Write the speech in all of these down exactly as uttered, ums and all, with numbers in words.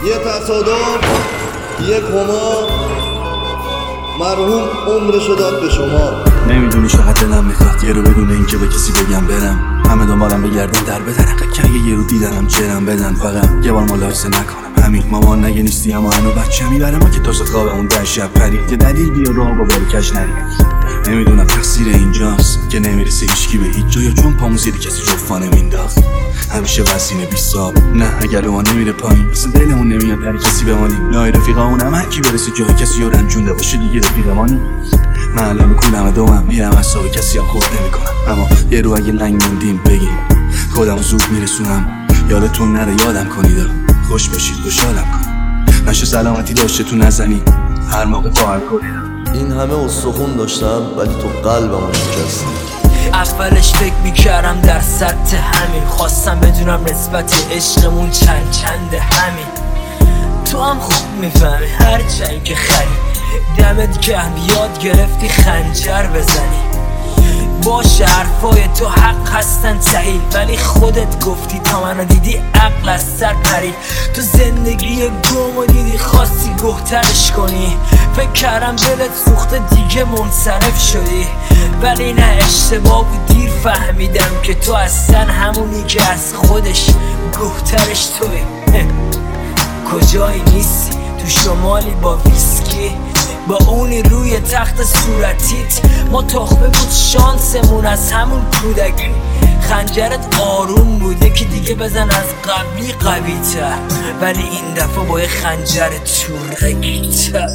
یه تصادف، یه کما، مرحوم عمرشو داد به شما. نمیدونی چقدر دلم میخواد یه رو بدون اینکه به کسی بگم برم، همه دنبالم بگردن در بدن، که اگه یه رو دیدنم جرم بدن، فقط یه بار ملاحظه نکنم. همین مامان نگه نیستی اما هنو بچه میبره ما که تازه خوابمون در شب پرید. یه دلیل بیا راه با باری کش نریم. نمیدونم تقصیر اینجاست که نمیرسه هیچکی به هیچ جا، یا چون پامون زیر کسی جفا نمینداخت. همیشه وسینه بیساب نه اگر ما نمیره پایین اصلا دلمون نمیاد در کسی بمانیم. لای رفیقامون هم هر کی برسه جای کسی رو رنجونده باشه دیگه رفیقمانی. من الان کولم دومم میرم اصاب کسی هم خورد نمی کنم، اما یه رو اگه لنگ موندیم بگیم خودم زود میرسونم. یادتون نره یادم کنید، خوش باشید خوشحالم کنم، نشه سلامتی داشته تو نزنی هر موقع خواهر کنیدم. این همه استخون داشتم ولی تو قلبمو شکستی. اولش فکر میکردم در سطح همین، خواستم بدونم نسبت عشقمون چند چنده همین. تو هم خوب میفهمی هر چند که خری دمت گرم یاد گرفتی خنجر بزنی. باشه حرفای تو حق هستن صحیح، ولی خودت گفتی تا منو دیدی عقل از سر پرید. تو زندگی گمو دیدی خواستی گهترش کنی، فکر کردم دلت سوخته دیگه منصرف شدی، ولی نه اشتباه بود دیر فهمیدم که تو اصلا همونی که از خودش گهترش توی. کجایی نیستی تو شمالی با ویسکی با اونی روی تخت صورتیت، ما تخمه بود شانسمون از همون کودکی. خنجرت آروم بوده که دیگه بزن از قبلی قوی تر، ولی این دفعه با یه خنجر تورکی تر.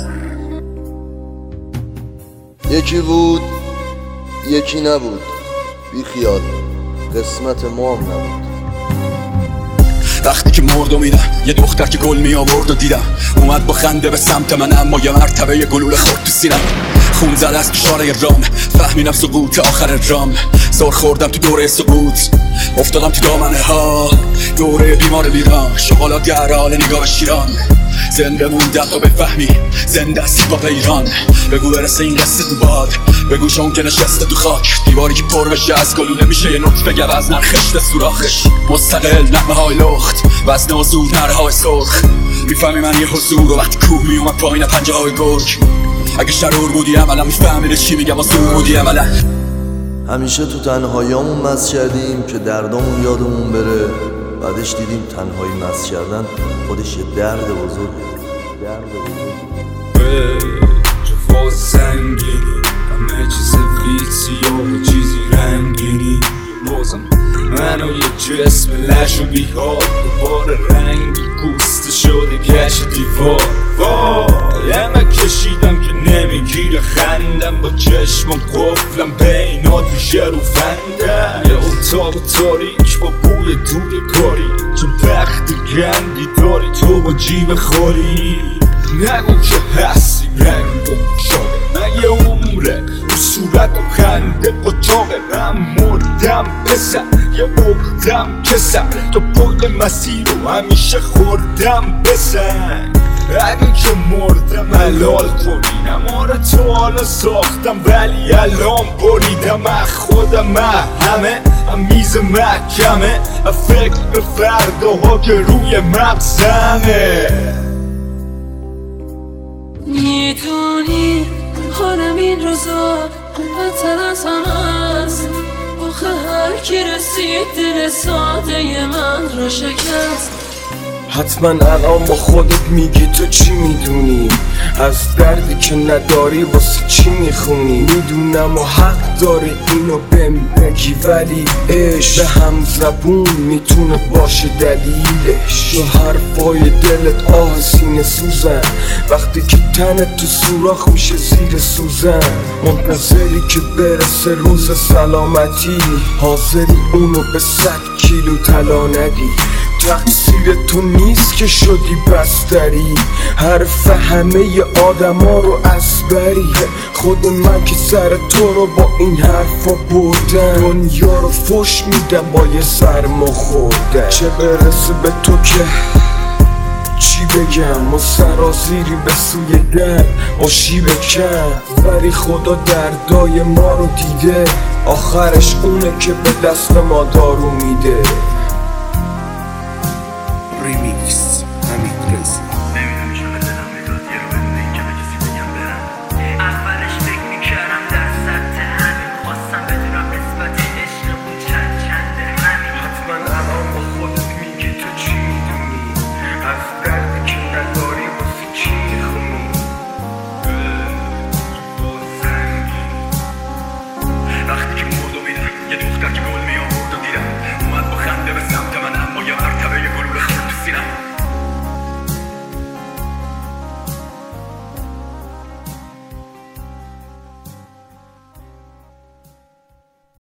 یکی بود یکی نبود، بی خیال قسمت ما هم نبود. وقتی که مرد و میدم یه دختر که گل می آورد و دیدم اومد با خنده به سمت من، اما یه مرتبه یه گلوله خورد تو سینم. خون زد از کشاره رام، فهمیدم سقوط آخر رام. زور خوردم تو دوره سقوط، افتادم تو دامنه ها دوره بیمار ویران. شغالات گرال نگاه شیران، زنده موندم تا بفهمی زنده است با ایران. بگو برسه این قصه تو باد، بگو چون که نشسته تو خاک. دیواری که پر بشه از گلوله میشه یه نطفه گوز نرخشت سوراخش. مستقل نغمه های لخت وزن و زود نره های سرخ. میفهمی من یه حضور و وقتی کوه میومد پایین پنجه های گرگ. اگه شرور بودی عملا میفهمیده چی میگم و زور بودی عملا. همیشه تو تنهاییامون مست کردیم که دردامون یادمون بره، بعدش دیدیم تنهایی مست کردن خودش یه درد بزرگه. درد بزرگه جفاز سنگینی همه چیز فیسی و چیزی رنگینی. بازم منو یه جسم لش و بیحال دوباره رنگی پوست شده گشت دیوار. وای همه کشیدم که نمیگیره خندم، با چشمم قفلم بینات میشه رو فندم. یه اتاق تاریک با بوی دود کاری، چون بخت گندی داری تو با جیب خوری. نگو که هستی رنگم شده من یه عمره رو صورت و خنده قطاقه. من مردم بسر یه بردم کسر تو پول مسیر رو همیشه خوردم بسن. اگه که مردم حلال کنینم آره تو حالا ساختم ولی الان بریدم. از خودم من همه هم میز محکمه، فکر به فرداها که روی مغزمه. میدونی حالم این روزا بدتر از همه است، آخه هر کی رسید دل ساده من رو شکست. حتما الان با خودت میگی تو چی میدونی از دردی که نداری واسه چی میخونی. میدونم و حق داری اینو بهم بگی، ولی عشق به هم زبون میتونه باشه دلیلش. تو حرفای دلت آه سینه سوزن وقتی که تنت تو سوراخ میشه زیر سوزن. منتظری که برسه روز سلامتی، حاضری اونو به صد کیلو طلا ندی. تقصیر تو نیست که شدی بستری، حرف همه آدم ها رو از بری. خود من که سر تو رو با این حرفا بردم، دنیا رو فش میدم با یه سرما خوردم. چه برسه به تو که چی بگم، ما سرازیری به سوی در با شیب کم، ولی خدا دردای ما رو دیده. آخرش اونه که به دست ما دارو میده. Remix, Hamid Reza. می آورد و دیدم اومد با خنده به سمت من، اما یه مرتبه